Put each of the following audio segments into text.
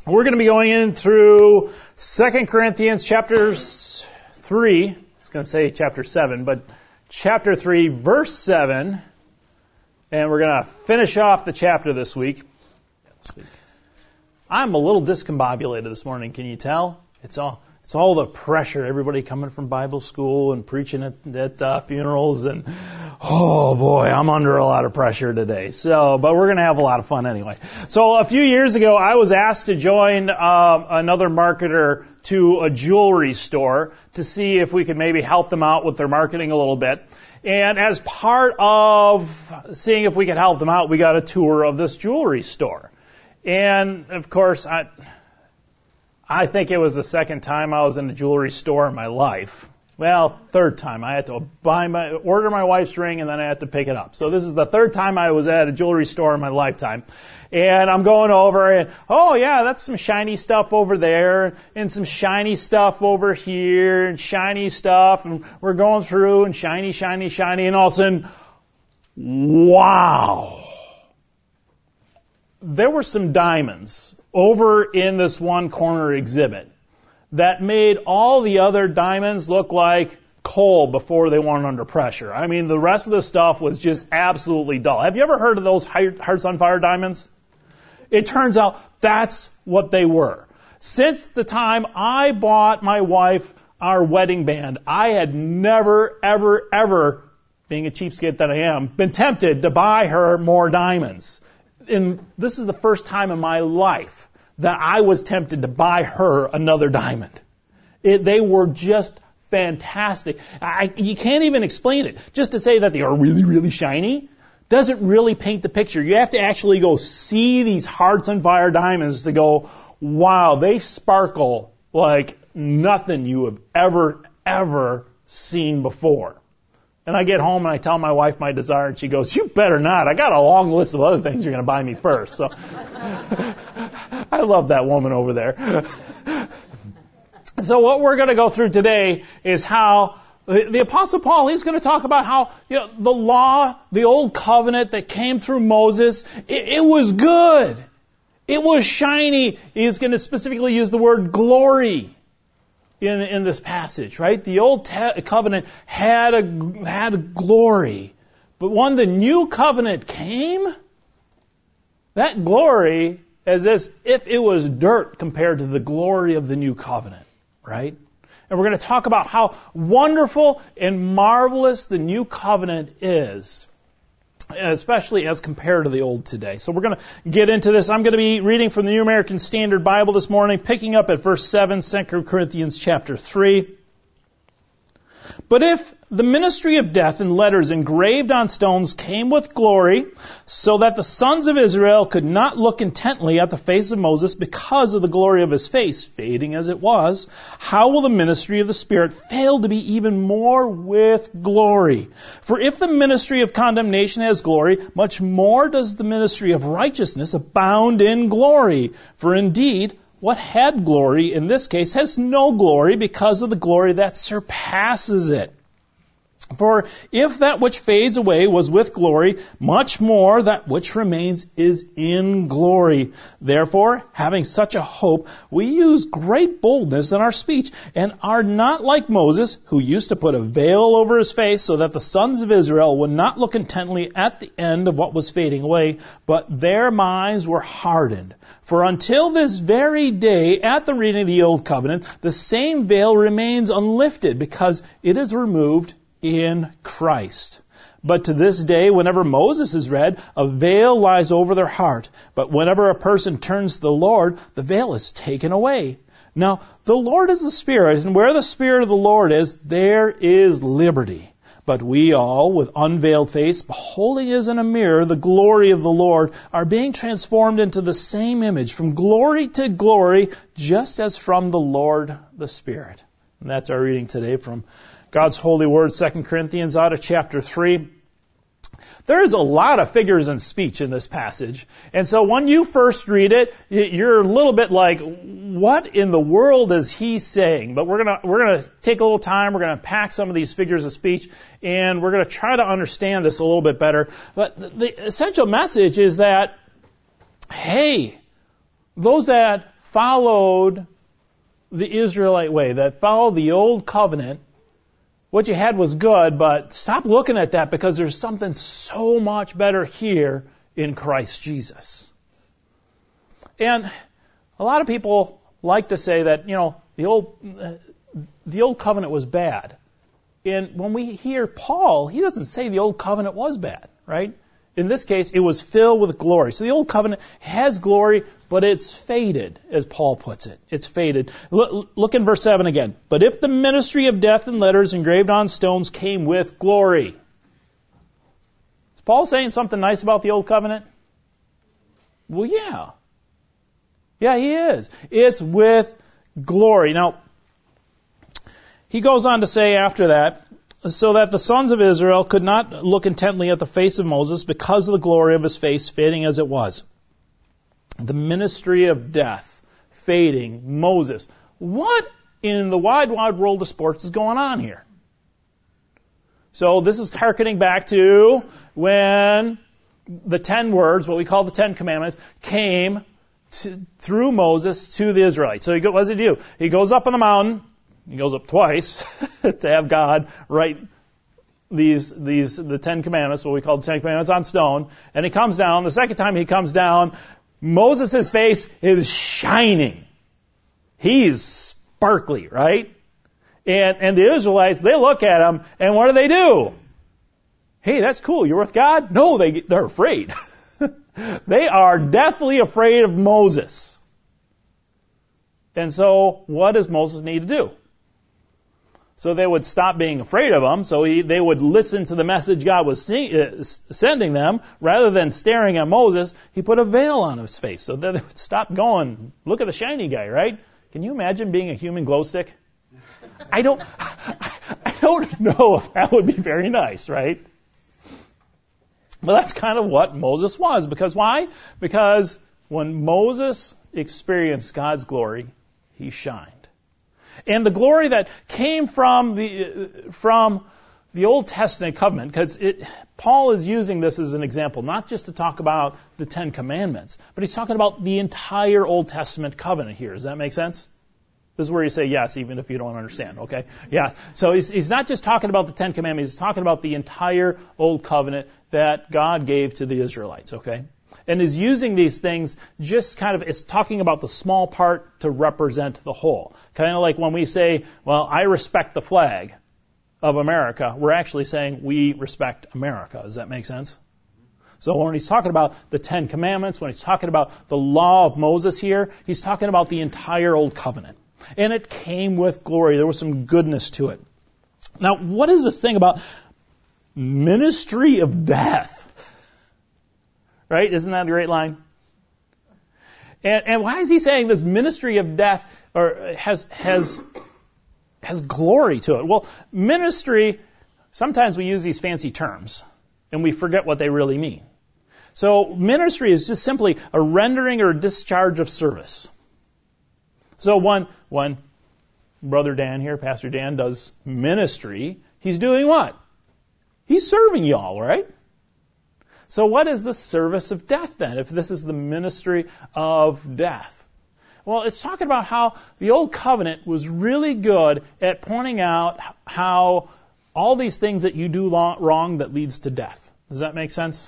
We're going to be going in through 2 Corinthians chapters 3. I was going to say chapter 7, but chapter 3, verse 7. And we're going to finish off the chapter this week. I'm a little discombobulated this morning, can you tell? It's all the pressure, everybody coming from Bible school and preaching at funerals, and oh boy, I'm under a lot of pressure today. But we're going to have a lot of fun anyway. So a few years ago, I was asked to join another marketer to a jewelry store to see if we could maybe help them out with their marketing a little bit. And as part of seeing if we could help them out, we got a tour of this jewelry store. And of course, I think it was the second time I was in a jewelry store in my life. Well, third time. I had to order my wife's ring, and then I had to pick it up. So this is the third time I was at a jewelry store in my lifetime. And I'm going over, and oh yeah, that's some shiny stuff over there, and some shiny stuff over here, and shiny stuff, and we're going through, and shiny, shiny, shiny, and all of a sudden, wow! There were some diamonds over in this one corner exhibit that made all the other diamonds look like coal before they weren't under pressure. I mean, the rest of the stuff was just absolutely dull. Have you ever heard of those Hearts on Fire diamonds? It turns out that's what they were. Since the time I bought my wife our wedding band, I had never, ever, ever, being a cheapskate that I am, been tempted to buy her more diamonds. And this is the first time in my life that I was tempted to buy her another diamond. They were just fantastic. You can't even explain it. Just to say that they are really, really shiny doesn't really paint the picture. You have to actually go see these Hearts on Fire diamonds to go, wow, they sparkle like nothing you have ever seen before. And I get home and I tell my wife my desire, and she goes, you better not. I got a long list of other things you're going to buy me first. So I love that woman over there. So what we're going to go through today is how the Apostle Paul, he's going to talk about how, the law, the old covenant that came through Moses, it was good. It was shiny. He's going to specifically use the word glory in this passage, right? The old covenant had a glory, but when the new covenant came, that glory is as if it was dirt compared to the glory of the new covenant, right? And we're going to talk about how wonderful and marvelous the new covenant is, especially as compared to the old today. So we're going to get into this. I'm going to be reading from the New American Standard Bible this morning, picking up at verse 7, 2 Corinthians chapter 3. But if the ministry of death in letters engraved on stones came with glory, so that the sons of Israel could not look intently at the face of Moses because of the glory of his face, fading as it was, how will the ministry of the Spirit fail to be even more with glory? For if the ministry of condemnation has glory, much more does the ministry of righteousness abound in glory. For indeed, what had glory in this case has no glory because of the glory that surpasses it. For if that which fades away was with glory, much more that which remains is in glory. Therefore, having such a hope, we use great boldness in our speech, and are not like Moses, who used to put a veil over his face so that the sons of Israel would not look intently at the end of what was fading away, but their minds were hardened. For until this very day, at the reading of the Old Covenant, the same veil remains unlifted because it is removed in Christ. But to this day, whenever Moses is read, a veil lies over their heart. But whenever a person turns to the Lord, the veil is taken away. Now, the Lord is the Spirit, and where the Spirit of the Lord is, there is liberty. But we all, with unveiled face, beholding as in a mirror the glory of the Lord, are being transformed into the same image, from glory to glory, just as from the Lord the Spirit. And that's our reading today from God's holy word, 2 Corinthians, out of chapter 3. There is a lot of figures in speech in this passage. And so when you first read it, you're a little bit like, what in the world is he saying? But we're gonna take a little time, we're gonna unpack some of these figures of speech, and we're gonna try to understand this a little bit better. But the essential message is that, hey, those that followed the Israelite way, that followed the old covenant, what you had was good, but stop looking at that because there's something so much better here in Christ Jesus. And a lot of people like to say that, the old covenant was bad. And when we hear Paul, he doesn't say the old covenant was bad, right? In this case, it was filled with glory. So the old covenant has glory, but it's faded, as Paul puts it. It's faded. Look in verse 7 again. But if the ministry of death in letters engraved on stones came with glory. Is Paul saying something nice about the old covenant? Well, yeah. Yeah, he is. It's with glory. Now, he goes on to say after that, so that the sons of Israel could not look intently at the face of Moses because of the glory of his face, fading as it was. The ministry of death, fading, Moses. What in the wide, wide world of sports is going on here? So this is hearkening back to when the 10 words, what we call the 10 commandments, came through Moses to the Israelites. So what does he do? He goes up on the mountain. He goes up twice to have God write the 10 commandments, what we call the 10 commandments, on stone. And he comes down. The second time he comes down, Moses' face is shining. He's sparkly, right? And the Israelites, they look at him, and what do? Hey, that's cool. You're with God? No, they're afraid. They are deathly afraid of Moses. And so, what does Moses need to do? So they would stop being afraid of him, so they would listen to the message God was sending them. Rather than staring at Moses, he put a veil on his face. So they would stop going, look at the shiny guy, right? Can you imagine being a human glow stick? I don't know if that would be very nice, right? But that's kind of what Moses was. Because why? Because when Moses experienced God's glory, he shined. And the glory that came from the Old Testament covenant, because Paul is using this as an example, not just to talk about the 10 commandments, but he's talking about the entire Old Testament covenant here. Does that make sense? This is where you say yes, even if you don't understand, okay? Yeah. So he's not just talking about the 10 commandments, he's talking about the entire Old Covenant that God gave to the Israelites, okay? And is using these things just kind of, is talking about the small part to represent the whole. Kind of like when we say, well, I respect the flag of America, we're actually saying we respect America. Does that make sense? So when he's talking about the 10 commandments, when he's talking about the law of Moses here, he's talking about the entire Old Covenant. And it came with glory. There was some goodness to it. Now, what is this thing about ministry of death? Right? Isn't that a great line? And why is he saying this ministry of death or has glory to it? Well, ministry, sometimes we use these fancy terms and we forget what they really mean. So ministry is just simply a rendering or a discharge of service. So when Brother Dan here, Pastor Dan, does ministry, he's doing what? He's serving y'all, right? So what is the service of death then, if this is the ministry of death? Well, it's talking about how the Old Covenant was really good at pointing out how all these things that you do wrong that leads to death. Does that make sense?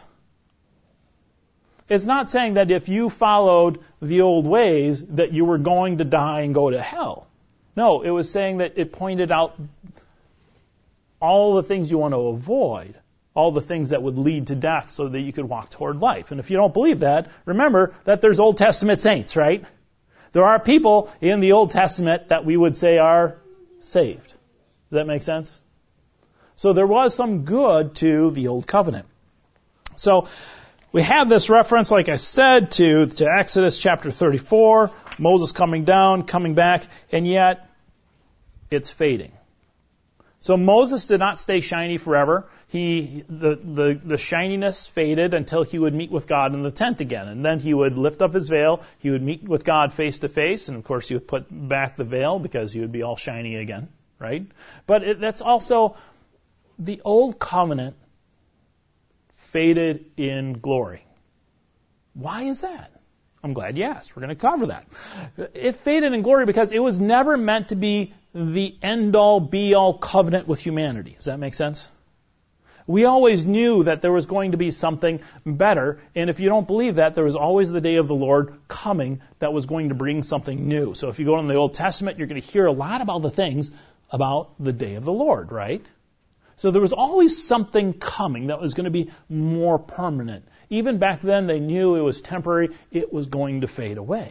It's not saying that if you followed the old ways that you were going to die and go to hell. No, it was saying that it pointed out all the things you want to avoid, all the things that would lead to death so that you could walk toward life. And if you don't believe that, remember that there's Old Testament saints, right? There are people in the Old Testament that we would say are saved. Does that make sense? So there was some good to the Old Covenant. So we have this reference, like I said, to Exodus chapter 34, Moses coming down, coming back, and yet it's fading. So Moses did not stay shiny forever. The shininess faded until he would meet with God in the tent again. And then he would lift up his veil, he would meet with God face to face, and of course he would put back the veil because he would be all shiny again, right? But that's also the Old Covenant faded in glory. Why is that? I'm glad you asked. We're going to cover that. It faded in glory because it was never meant to be the end-all, be-all covenant with humanity. Does that make sense? We always knew that there was going to be something better, and if you don't believe that, there was always the day of the Lord coming that was going to bring something new. So if you go in the Old Testament, you're going to hear a lot about the things about the day of the Lord, right? So there was always something coming that was going to be more permanent. Even back then, they knew it was temporary. It was going to fade away.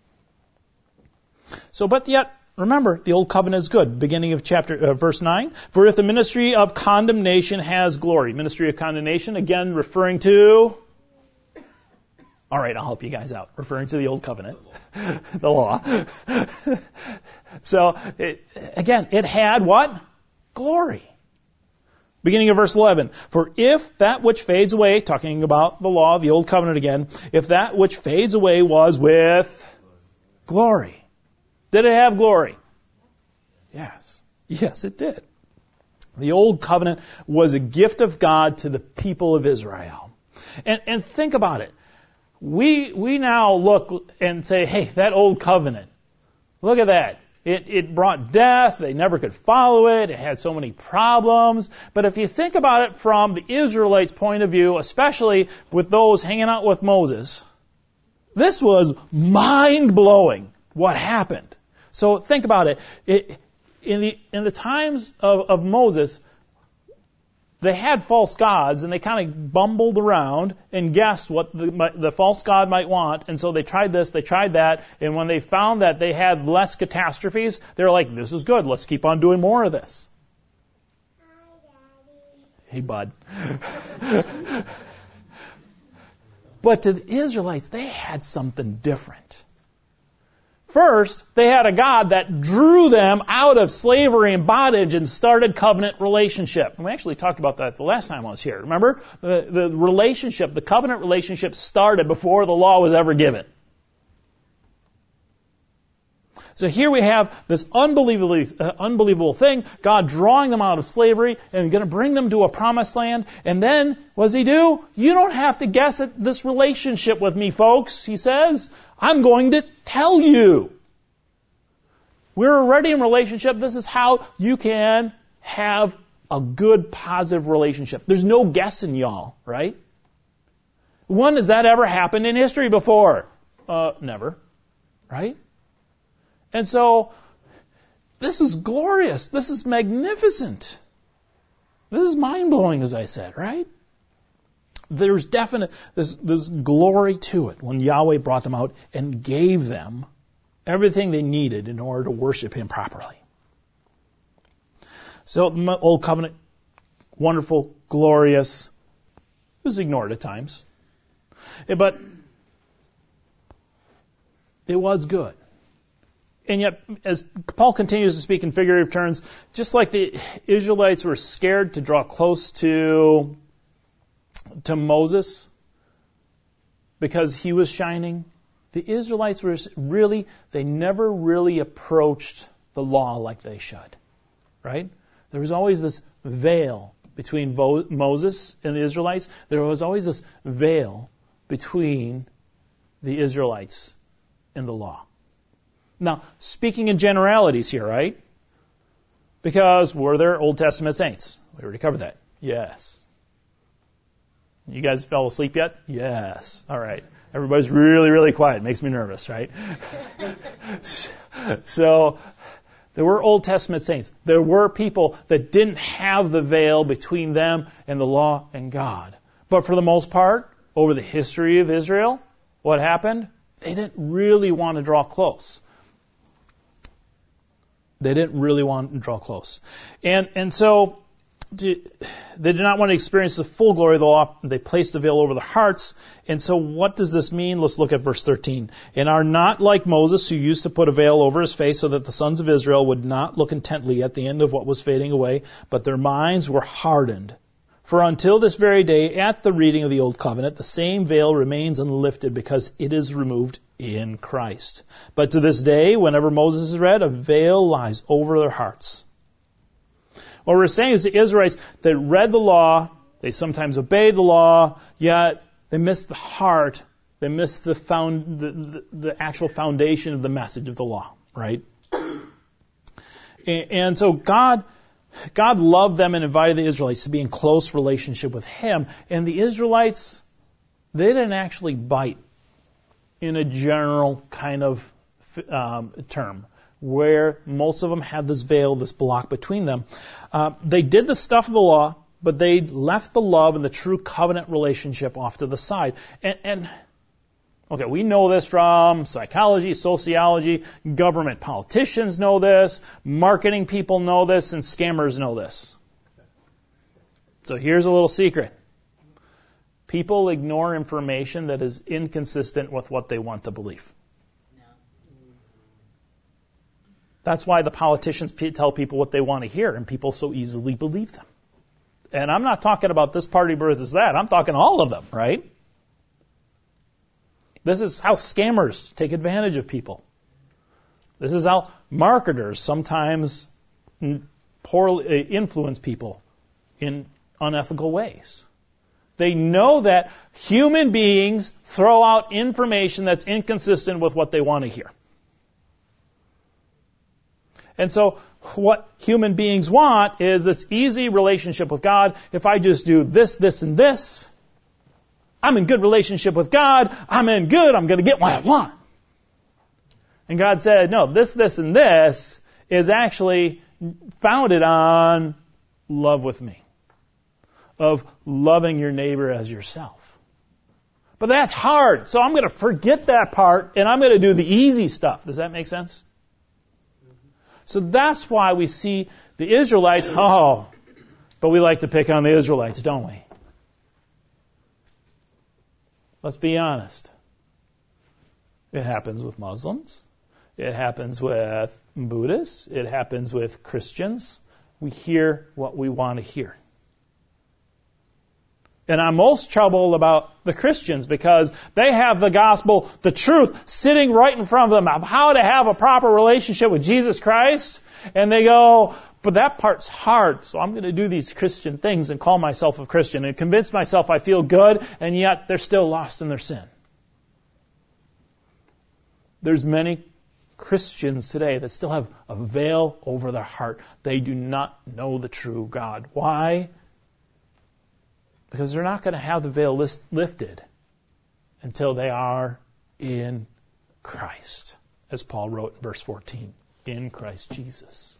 So, but yet, remember, the old covenant is good. Beginning of verse 9. For if the ministry of condemnation has glory. Ministry of condemnation, again, referring to... All right, I'll help you guys out. Referring to the old covenant. The law. So, again, it had what? Glory. Beginning of verse 11. For if that which fades away, talking about the law, the old covenant again, if that which fades away was with glory. Did it have glory? Yes. Yes, it did. The old covenant was a gift of God to the people of Israel. And think about it. We now look and say, hey, that old covenant, look at that. It brought death. They never could follow it. It had so many problems. But if you think about it from the Israelites' point of view, especially with those hanging out with Moses, this was mind-blowing what happened. So think about it. In the times of Moses, they had false gods, and they kind of bumbled around and guessed what the false god might want. And so they tried this, they tried that, and when they found that they had less catastrophes, they were like, this is good, let's keep on doing more of this. Hey, bud. But to the Israelites, they had something different. First, they had a God that drew them out of slavery and bondage and started covenant relationship. And we actually talked about that the last time I was here. Remember? The relationship, the covenant relationship started before the law was ever given. So here we have this unbelievable thing, God drawing them out of slavery and going to bring them to a promised land. And then, what does He do? You don't have to guess at this relationship with me, folks. He says, I'm going to tell you. We're already in relationship. This is how you can have a good, positive relationship. There's no guessing, y'all, right? When has that ever happened in history before? Never, right? And so, this is glorious. This is magnificent. This is mind-blowing, as I said, right? There's definite, this glory to it when Yahweh brought them out and gave them everything they needed in order to worship Him properly. So, Old Covenant, wonderful, glorious. It was ignored at times. But it was good. And yet, as Paul continues to speak in figurative terms, just like the Israelites were scared to draw close to Moses because he was shining, the Israelites they never really approached the law like they should. Right? There was always this veil between Moses and the Israelites. There was always this veil between the Israelites and the law. Now, speaking in generalities here, right? Because were there Old Testament saints? We already covered that. Yes. You guys fell asleep yet? Yes. All right. Everybody's really, really quiet. It makes me nervous, right? So, there were Old Testament saints. There were people that didn't have the veil between them and the law and God. But for the most part, over the history of Israel, what happened? They didn't really want to draw close. They didn't really want to draw close. And so they did not want to experience the full glory of the law. They placed the veil over their hearts. And so what does this mean? Let's look at verse 13. And are not like Moses, who used to put a veil over his face so that the sons of Israel would not look intently at the end of what was fading away, but their minds were hardened. For until this very day, at the reading of the Old Covenant, the same veil remains unlifted because it is removed in Christ. But to this day, whenever Moses is read, a veil lies over their hearts. What we're saying is the Israelites that read the law, they sometimes obeyed the law, yet they missed the heart They miss the actual foundation of the message of the law, right? And so God loved them and invited the Israelites to be in close relationship with Him. And the Israelites, they didn't actually bite in a general kind of term, where most of them had this veil, this block between them. They did the stuff of the law, but they left the love and the true covenant relationship off to the side. And okay, we know this from psychology, sociology, government politicians know this, marketing people know this, and scammers know this. So here's a little secret. People ignore information that is inconsistent with what they want to believe. That's why the politicians tell people what they want to hear, and people so easily believe them. And I'm not talking about this party versus that. I'm talking all of them, right? This is how scammers take advantage of people. This is how marketers sometimes poorly influence people in unethical ways. They know that human beings throw out information that's inconsistent with what they want to hear. And so what human beings want is this easy relationship with God. If I just do this, this, and this, I'm in good relationship with God. I'm in good. I'm going to get what I want. And God said, no, this, and this is actually founded on love with me, of loving your neighbor as yourself. But that's hard. So I'm going to forget that part and I'm going to do the easy stuff. Does that make sense? So that's why we see the Israelites, but we like to pick on the Israelites, don't we? Let's be honest. It happens with Muslims. It happens with Buddhists. It happens with Christians. We hear what we want to hear. And I'm most troubled about the Christians because they have the gospel, the truth, sitting right in front of them of how to have a proper relationship with Jesus Christ. And they go, but that part's hard, so I'm going to do these Christian things and call myself a Christian and convince myself I feel good, and yet they're still lost in their sin. There's many Christians today that still have a veil over their heart. They do not know the true God. Why? Because they're not going to have the veil lifted until they are in Christ. As Paul wrote in verse 14, in Christ Jesus.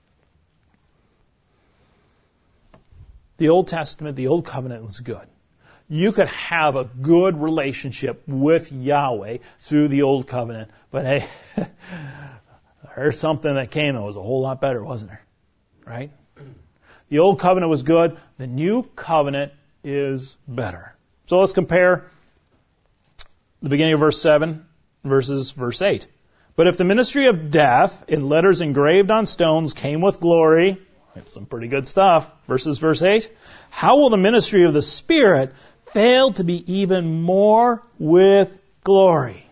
The Old Testament, the Old Covenant was good. You could have a good relationship with Yahweh through the Old Covenant. But hey, there's something that came that was a whole lot better, wasn't there? Right? The Old Covenant was good. The New Covenant is better. So let's compare the beginning of verse 7 versus verse 8. But if the ministry of death in letters engraved on stones came with glory, that's some pretty good stuff, versus verse 8, how will the ministry of the Spirit fail to be even more with glory?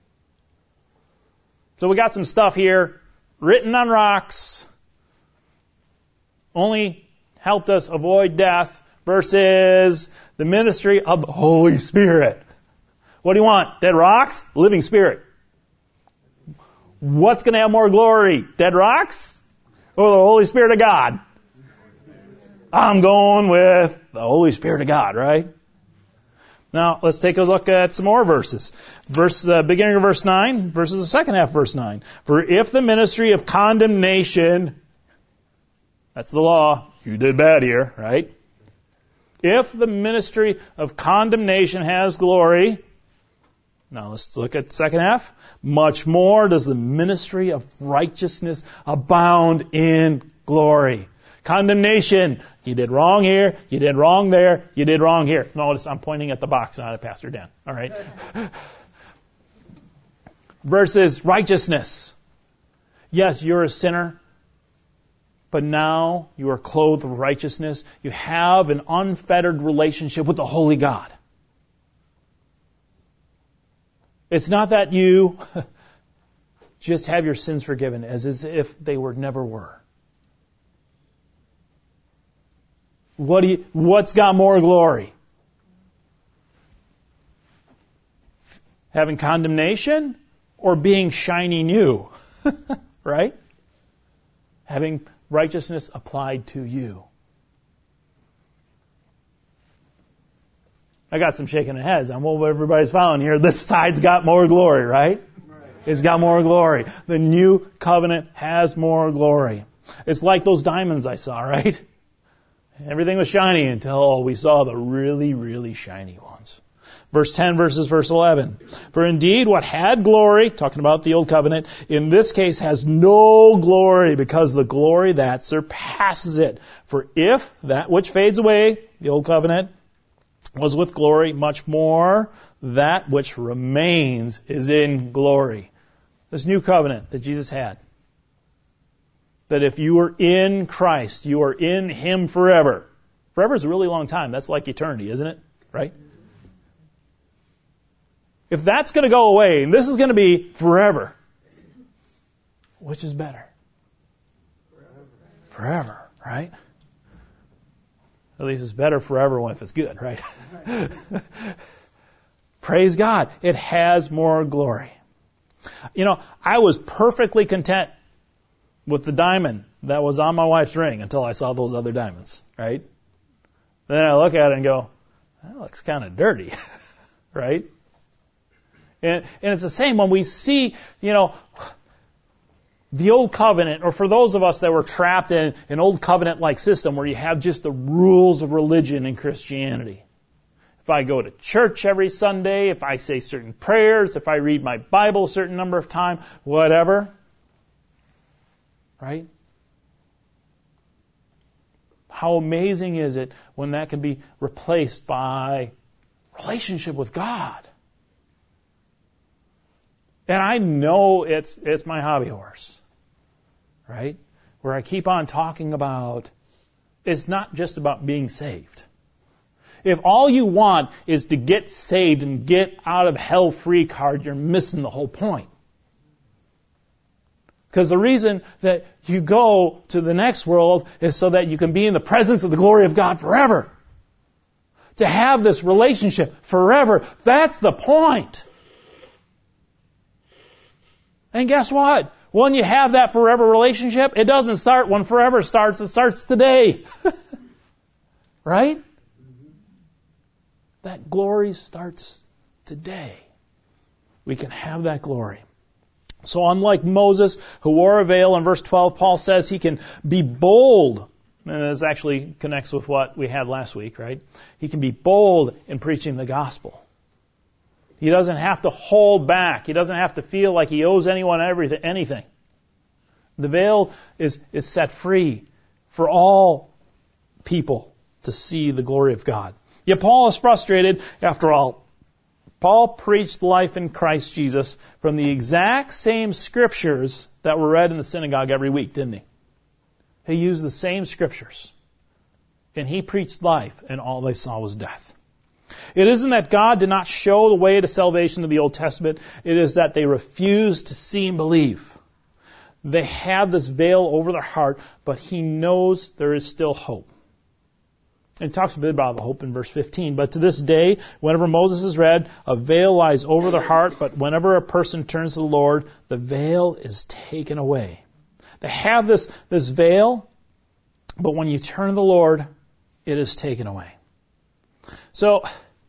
So we got some stuff here written on rocks, only helped us avoid death, versus the ministry of the Holy Spirit. What do you want? Dead rocks? Living Spirit. What's going to have more glory? Dead rocks? Or the Holy Spirit of God? I'm going with the Holy Spirit of God, right? Now, let's take a look at some more verses. Beginning of verse 9 versus the second half of verse 9. For if the ministry of condemnation, that's the law, you did bad here, right? If the ministry of condemnation has glory, now let's look at the second half. Much more does the ministry of righteousness abound in glory. Condemnation. You did wrong here. You did wrong there. You did wrong here. Notice I'm pointing at the box, not at Pastor Dan. All right. Versus righteousness. Yes, you're a sinner. But now you are clothed with righteousness. You have an unfettered relationship with the Holy God. It's not that you just have your sins forgiven as if they never were. What's got more glory? Having condemnation or being shiny new? Right? Having righteousness applied to you. I got some shaking of heads. I'm hoping everybody's following here. This side's got more glory, right? It's got more glory. The new covenant has more glory. It's like those diamonds I saw, right? Everything was shiny until we saw the really, really shiny ones. Verse 10 versus verse 11. For indeed what had glory, talking about the old covenant, in this case has no glory, because the glory that surpasses it. For if that which fades away, the old covenant, was with glory, much more that which remains is in glory. This new covenant that Jesus had. That if you are in Christ, you are in Him forever. Forever is a really long time. That's like eternity, isn't it? Right? If that's going to go away, and this is going to be forever, which is better? Forever, right? At least it's better forever if it's good, right? Praise God. It has more glory. You know, I was perfectly content with the diamond that was on my wife's ring until I saw those other diamonds, right? Then I look at it and go, that looks kind of dirty, right? And it's the same when we see, you know, the old covenant, or for those of us that were trapped in an old covenant-like system where you have just the rules of religion and Christianity. If I go to church every Sunday, if I say certain prayers, if I read my Bible a certain number of times, whatever. Right? How amazing is it when that can be replaced by relationship with God? And I know it's my hobby horse, right? Where I keep on talking about, it's not just about being saved. If all you want is to get saved and get out of hell free card, you're missing the whole point. Because the reason that you go to the next world is so that you can be in the presence of the glory of God forever. To have this relationship forever. That's the point. And guess what? When you have that forever relationship, it doesn't start when forever starts. It starts today. Right? That glory starts today. We can have that glory. So unlike Moses, who wore a veil, in verse 12, Paul says he can be bold. And this actually connects with what we had last week, right? He can be bold in preaching the gospel. He doesn't have to hold back. He doesn't have to feel like he owes anyone anything. The veil is set free for all people to see the glory of God. Yet Paul is frustrated. After all, Paul preached life in Christ Jesus from the exact same scriptures that were read in the synagogue every week, didn't he? He used the same scriptures. And he preached life, and all they saw was death. It isn't that God did not show the way to salvation in the Old Testament. It is that they refused to see and believe. They have this veil over their heart, but he knows there is still hope. And he talks a bit about the hope in verse 15. But to this day, whenever Moses is read, a veil lies over their heart, but whenever a person turns to the Lord, the veil is taken away. They have this veil, but when you turn to the Lord, it is taken away. So,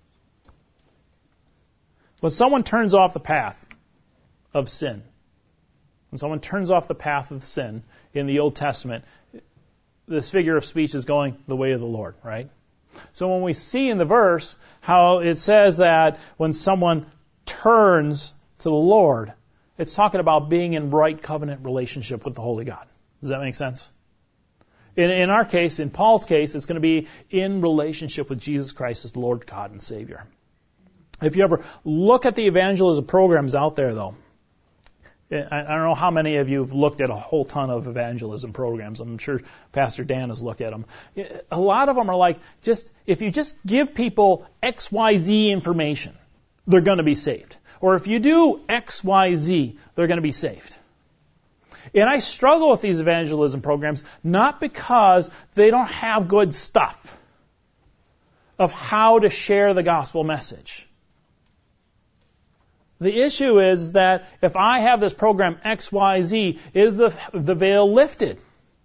when someone turns off the path of sin, when someone turns off the path of sin in the Old Testament, this figure of speech is going the way of the Lord, right? So when we see in the verse how it says that when someone turns to the Lord, it's talking about being in right covenant relationship with the Holy God. Does that make sense? In our case, in Paul's case, it's going to be in relationship with Jesus Christ as the Lord God and Savior. If you ever look at the evangelism programs out there, though, I don't know how many of you have looked at a whole ton of evangelism programs. I'm sure Pastor Dan has looked at them. A lot of them are like, if you just give people XYZ information, they're going to be saved. Or if you do XYZ, they're going to be saved. And I struggle with these evangelism programs not because they don't have good stuff of how to share the gospel message. The issue is that if I have this program XYZ, is the veil lifted?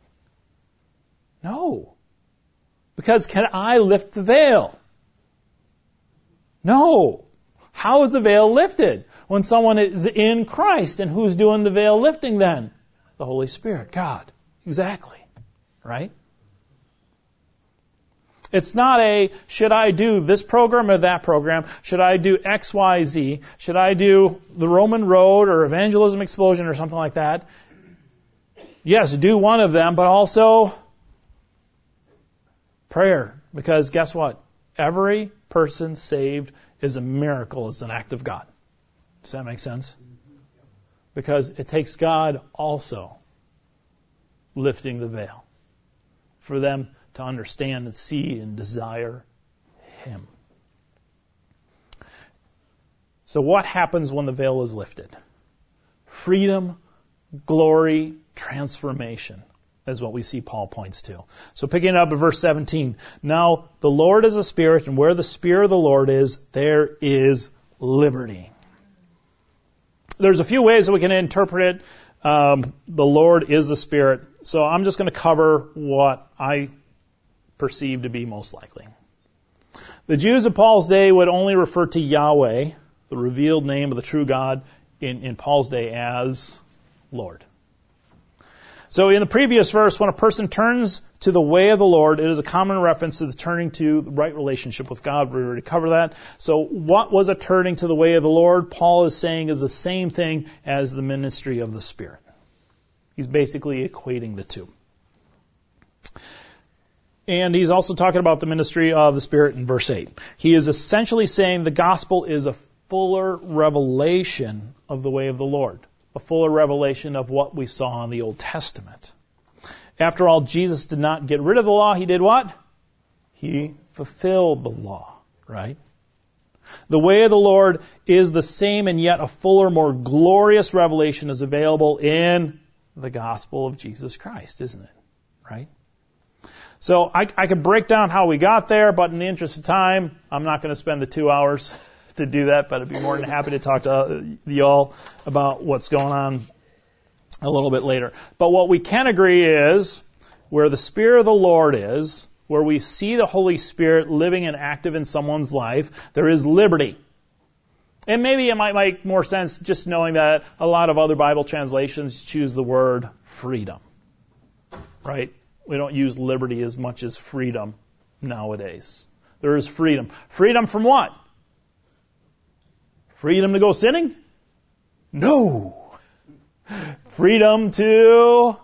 No. Because can I lift the veil? No. How is the veil lifted? When someone is in Christ, and who's doing the veil lifting then? The Holy Spirit, God. Exactly. Right? It's not should I do this program or that program? Should I do X, Y, Z? Should I do the Roman Road or Evangelism Explosion or something like that? Yes, do one of them, but also prayer. Because guess what? Every person saved is a miracle, is an act of God. Does that make sense? Because it takes God also lifting the veil for them to understand and see and desire Him. So what happens when the veil is lifted? Freedom, glory, transformation is what we see Paul points to. So picking it up at verse 17. Now the Lord is a Spirit, and where the Spirit of the Lord is, there is liberty. There's a few ways that we can interpret it. The Lord is the Spirit. So I'm just going to cover what I perceive to be most likely. The Jews of Paul's day would only refer to Yahweh, the revealed name of the true God, in Paul's day as Lord. So in the previous verse, when a person turns to the way of the Lord, it is a common reference to the turning to the right relationship with God. We already covered that. So what was a turning to the way of the Lord? Paul is saying is the same thing as the ministry of the Spirit. He's basically equating the two. And he's also talking about the ministry of the Spirit in verse 8. He is essentially saying the gospel is a fuller revelation of the way of the Lord, a fuller revelation of what we saw in the Old Testament. After all, Jesus did not get rid of the law. He did what? He fulfilled the law, right? The way of the Lord is the same, and yet a fuller, more glorious revelation is available in the gospel of Jesus Christ, isn't it? Right? So I could break down how we got there, but in the interest of time, I'm not going to spend the 2 hours to do that, but I'd be more than happy to talk to y'all about what's going on a little bit later. But what we can agree is where the Spirit of the Lord is, where we see the Holy Spirit living and active in someone's life, there is liberty. And maybe it might make more sense just knowing that a lot of other Bible translations choose the word freedom. Right? We don't use liberty as much as freedom nowadays. There is freedom. Freedom from what? Freedom to go sinning? No. Freedom to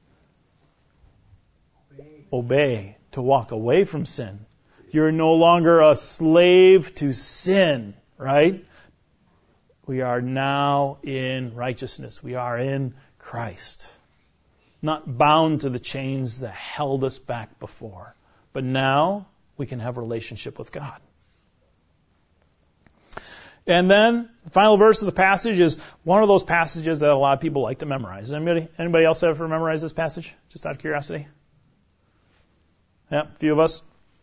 obey, to walk away from sin. You're no longer a slave to sin, right? We are now in righteousness. We are in Christ. Not bound to the chains that held us back before. But now we can have a relationship with God. And then the final verse of the passage is one of those passages that a lot of people like to memorize. Anybody else ever memorized this passage? Just out of curiosity? Yeah, a few of us.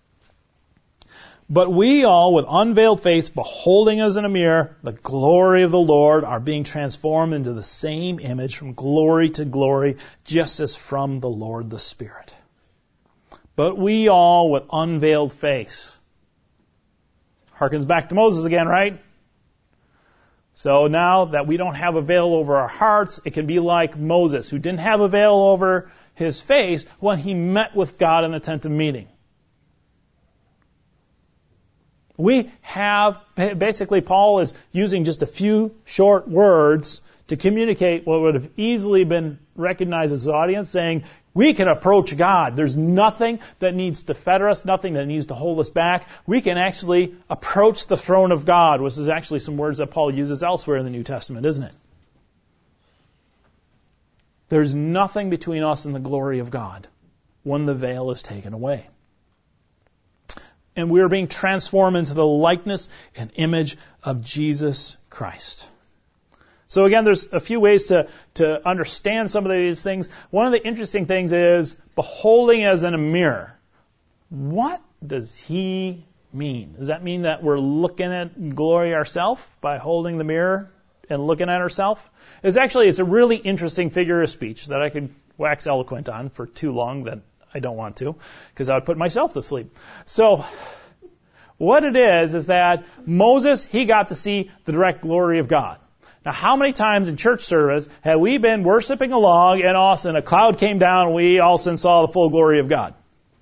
But we all, with unveiled face, beholding as in a mirror the glory of the Lord, are being transformed into the same image from glory to glory, just as from the Lord the Spirit. But we all, with unveiled face. Harkens back to Moses again, right? So now that we don't have a veil over our hearts, it can be like Moses, who didn't have a veil over his face when he met with God in the tent of meeting. We have, basically Paul is using just a few short words to communicate what would have easily been recognized as an audience, saying, we can approach God. There's nothing that needs to fetter us, nothing that needs to hold us back. We can actually approach the throne of God, which is actually some words that Paul uses elsewhere in the New Testament, isn't it? There's nothing between us and the glory of God when the veil is taken away. And we are being transformed into the likeness and image of Jesus Christ. So again, there's a few ways to understand some of these things. One of the interesting things is beholding as in a mirror. What does he mean? Does that mean that we're looking at glory ourselves by holding the mirror and looking at herself. It's a really interesting figure of speech that I could wax eloquent on for too long that I don't want to, because I would put myself to sleep. So what it is that Moses, he got to see the direct glory of God. Now, how many times in church service have we been worshiping along and all of a sudden a cloud came down and we all of a sudden saw the full glory of God?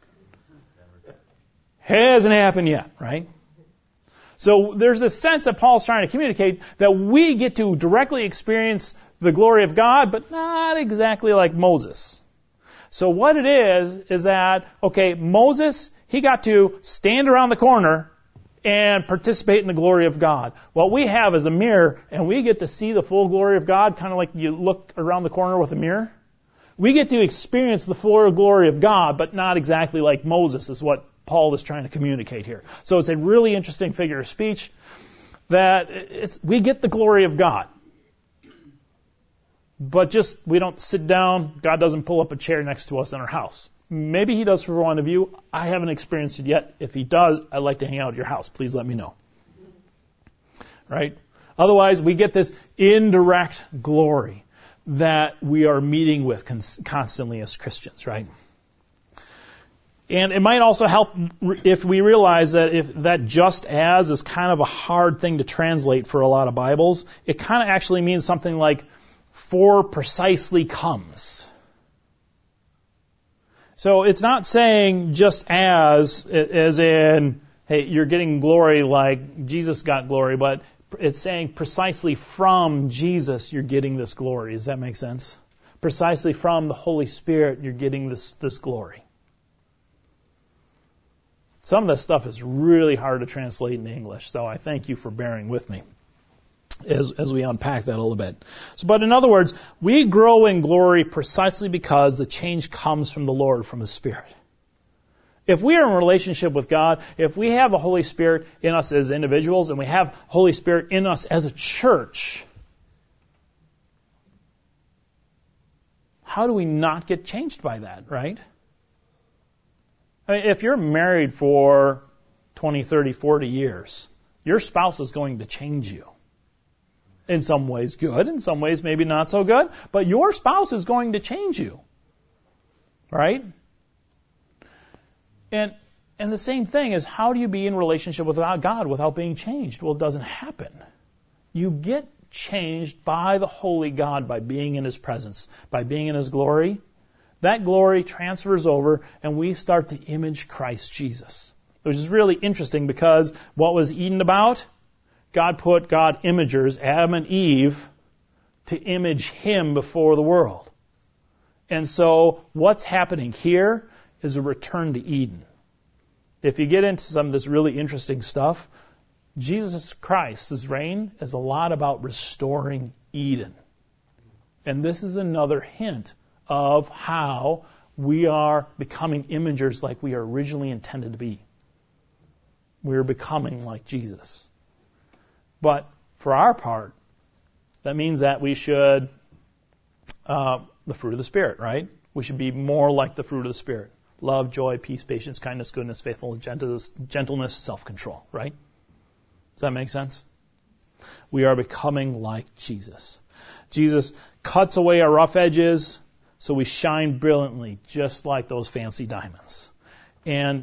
Hasn't happened yet, right? So there's a sense that Paul's trying to communicate that we get to directly experience the glory of God, but not exactly like Moses. So what it is that, okay, Moses, he got to stand around the corner and participate in the glory of God. What we have is a mirror, and we get to see the full glory of God, kind of like you look around the corner with a mirror. We get to experience the full glory of God, but not exactly like Moses is what Paul is trying to communicate here. So it's a really interesting figure of speech that we get the glory of God. But we don't sit down, God doesn't pull up a chair next to us in our house. Maybe he does for one of you. I haven't experienced it yet. If he does, I'd like to hang out at your house. Please let me know. Right? Otherwise, we get this indirect glory that we are meeting with constantly as Christians, right? And it might also help if we realize that just as is kind of a hard thing to translate for a lot of Bibles, it kind of actually means something like for precisely comes. So it's not saying just as in, hey, you're getting glory like Jesus got glory, but it's saying precisely from Jesus you're getting this glory. Does that make sense? Precisely from the Holy Spirit you're getting this glory. Some of this stuff is really hard to translate in English, so I thank you for bearing with me as we unpack that a little bit. But in other words, we grow in glory precisely because the change comes from the Lord, from His Spirit. If we are in a relationship with God, if we have the Holy Spirit in us as individuals and we have Holy Spirit in us as a church, how do we not get changed by that, right? I mean, if you're married for 20, 30, 40 years, your spouse is going to change you. In some ways good, in some ways maybe not so good, but your spouse is going to change you. Right? And the same thing is, how do you be in relationship with God without being changed? Well, it doesn't happen. You get changed by the Holy God by being in His presence, by being in His glory. That glory transfers over and we start to image Christ Jesus. Which is really interesting because what was Eden about? God put God imagers, Adam and Eve, to image Him before the world. And so what's happening here is a return to Eden. If you get into some of this really interesting stuff, Jesus Christ's reign is a lot about restoring Eden. And this is another hint of how we are becoming imagers like we are originally intended to be. We're becoming like Jesus. But for our part, that means that we should, the fruit of the Spirit, right? We should be more like the fruit of the Spirit. Love, joy, peace, patience, kindness, goodness, faithfulness, gentleness, self-control, right? Does that make sense? We are becoming like Jesus. Jesus cuts away our rough edges so we shine brilliantly, just like those fancy diamonds. And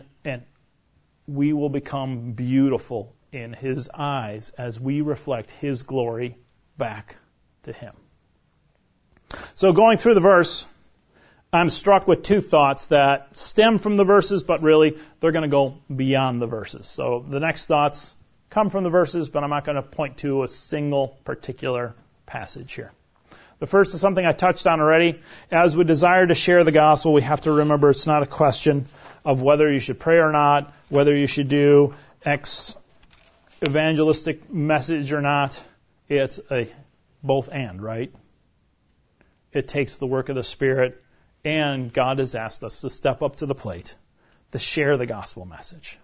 we will become beautiful in His eyes as we reflect His glory back to Him. So going through the verse, I'm struck with two thoughts that stem from the verses, but really they're going to go beyond the verses. So the next thoughts come from the verses, but I'm not going to point to a single particular passage here. The first is something I touched on already. As we desire to share the gospel, we have to remember it's not a question of whether you should pray or not, whether you should do X evangelistic message or not. It's a both and, right? It takes the work of the Spirit, and God has asked us to step up to the plate to share the gospel message.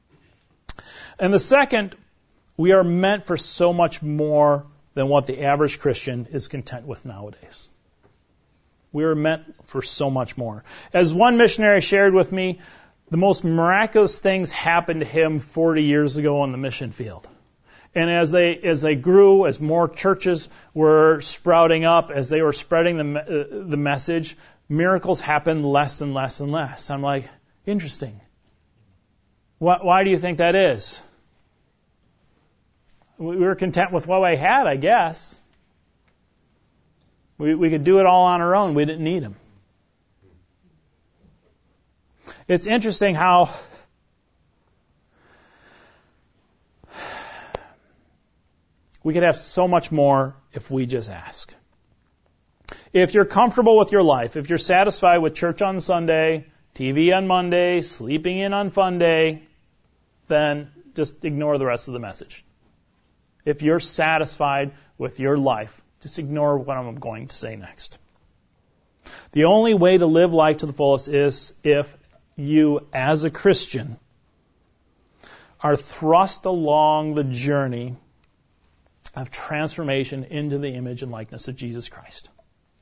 And the second, we are meant for so much more than what the average Christian is content with nowadays. We are meant for so much more. As one missionary shared with me, the most miraculous things happened to him 40 years ago on the mission field. And as they grew, as more churches were sprouting up, as they were spreading the message, miracles happened less and less and less. I'm like, interesting. Why do you think that is? We were content with what I had, I guess. We could do it all on our own. We didn't need Him. It's interesting how we could have so much more if we just ask. If you're comfortable with your life, if you're satisfied with church on Sunday, TV on Monday, sleeping in on fun day, then just ignore the rest of the message. If you're satisfied with your life, just ignore what I'm going to say next. The only way to live life to the fullest is if you, as a Christian, are thrust along the journey of transformation into the image and likeness of Jesus Christ.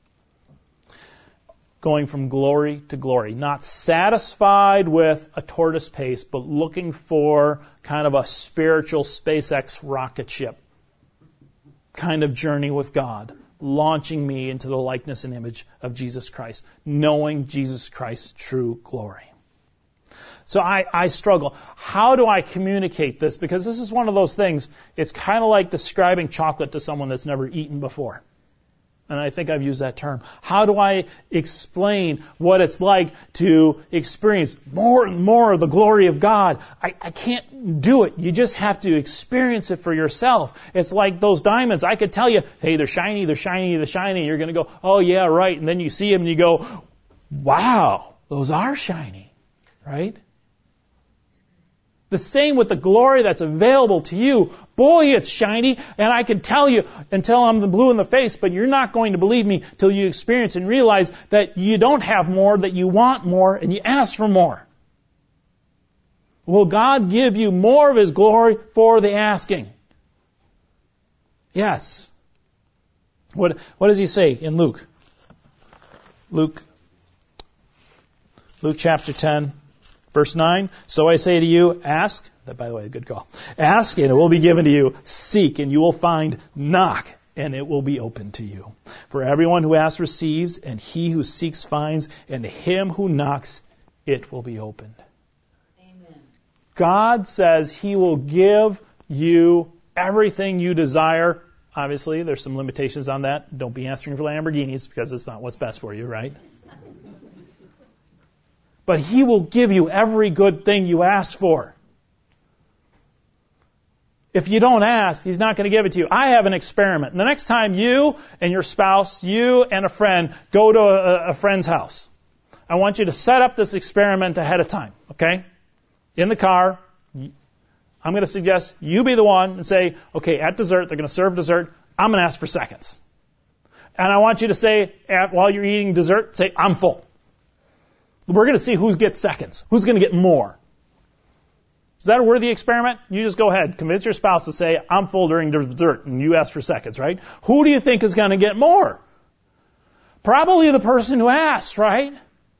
Going from glory to glory. Not satisfied with a tortoise pace, but looking for kind of a spiritual SpaceX rocket ship kind of journey with God, launching me into the likeness and image of Jesus Christ, knowing Jesus Christ's true glory. So I struggle. How do I communicate this? Because this is one of those things, it's kind of like describing chocolate to someone that's never eaten before. And I think I've used that term. How do I explain what it's like to experience more and more of the glory of God? I can't do it. You just have to experience it for yourself. It's like those diamonds. I could tell you, hey, they're shiny, they're shiny, they're shiny. You're going to go, oh, yeah, right. And then you see them and you go, wow, those are shiny, right? The same with the glory that's available to you. Boy, it's shiny, and I can tell you until I'm the blue in the face, but you're not going to believe me till you experience and realize that you don't have more, that you want more, and you ask for more. Will God give you more of His glory for the asking? Yes. What does He say in Luke? Luke chapter 10. Verse 9, so I say to you, ask, that by the way, good call. Ask and it will be given to you. Seek and you will find. Knock and it will be opened to you. For everyone who asks receives, and he who seeks finds, and to him who knocks it will be opened. Amen. God says He will give you everything you desire. Obviously, there's some limitations on that. Don't be asking for Lamborghinis because it's not what's best for you, right? But He will give you every good thing you ask for. If you don't ask, He's not going to give it to you. I have an experiment. And the next time you and your spouse, you and a friend go to a friend's house, I want you to set up this experiment ahead of time, okay? In the car, I'm going to suggest you be the one and say, okay, at dessert, they're going to serve dessert, I'm going to ask for seconds. And I want you to say, while you're eating dessert, say, I'm full. We're going to see who gets seconds. Who's going to get more? Is that a worthy experiment? You just go ahead. Convince your spouse to say, I'm full during dessert, and you ask for seconds, right? Who do you think is going to get more? Probably the person who asks, right?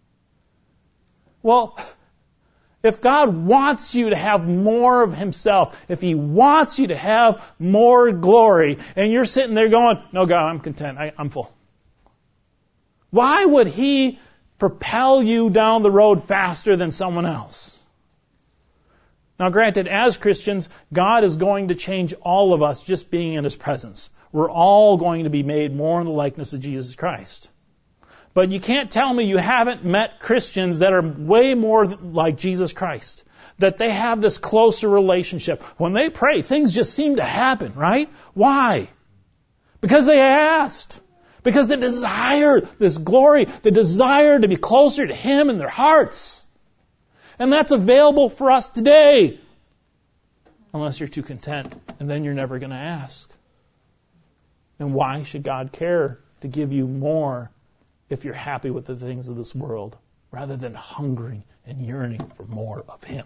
Well, if God wants you to have more of Himself, if He wants you to have more glory, and you're sitting there going, no, God, I'm content. I'm full. Why would He propel you down the road faster than someone else? Now, granted, as Christians, God is going to change all of us just being in His presence. We're all going to be made more in the likeness of Jesus Christ. But you can't tell me you haven't met Christians that are way more like Jesus Christ, that they have this closer relationship. When they pray, things just seem to happen, right? Why? Because they asked. Because they desire this glory, the desire to be closer to Him in their hearts. And that's available for us today. Unless you're too content, and then you're never going to ask. And why should God care to give you more if you're happy with the things of this world, rather than hungering and yearning for more of Him?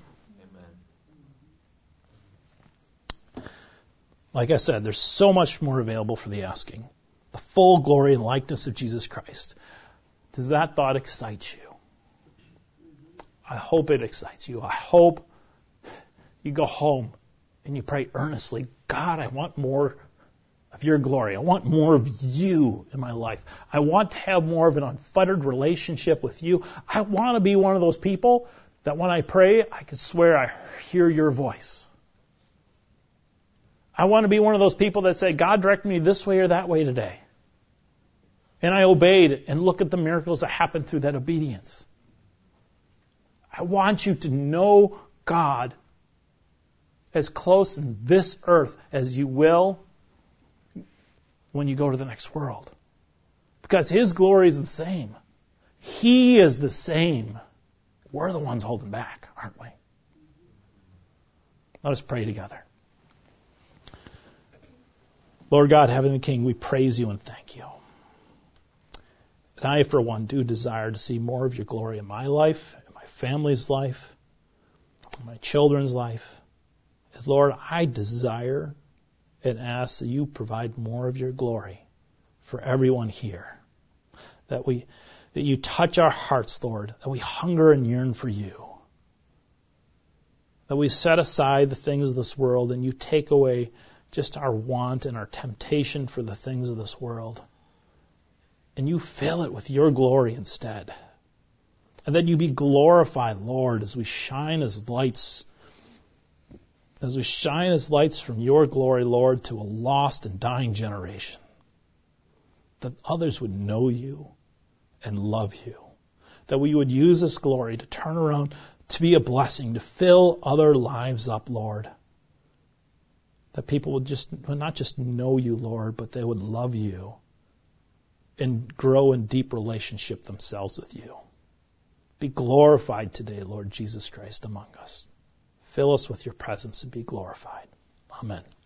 Amen. Like I said, there's so much more available for the asking. The full glory and likeness of Jesus Christ. Does that thought excite you? I hope it excites you. I hope you go home and you pray earnestly, God, I want more of your glory. I want more of you in my life. I want to have more of an unfettered relationship with you. I want to be one of those people that when I pray, I can swear I hear your voice. I want to be one of those people that say, God, direct me this way or that way today. And I obeyed, and look at the miracles that happened through that obedience. I want you to know God as close in this earth as you will when you go to the next world. Because His glory is the same. He is the same. We're the ones holding back, aren't we? Let us pray together. Lord God, Heavenly King, we praise you and thank you. And I, for one, do desire to see more of your glory in my life, in my family's life, in my children's life. And Lord, I desire and ask that you provide more of your glory for everyone here. That you touch our hearts, Lord, that we hunger and yearn for you. That we set aside the things of this world and you take away just our want and our temptation for the things of this world. And you fill it with your glory instead. And that you be glorified, Lord, as we shine as lights. As we shine as lights from your glory, Lord, to a lost and dying generation. That others would know you and love you. That we would use this glory to turn around, to be a blessing, to fill other lives up, Lord. That people would not just know you, Lord, but they would love you and grow in deep relationship themselves with you. Be glorified today, Lord Jesus Christ, among us. Fill us with your presence and be glorified. Amen.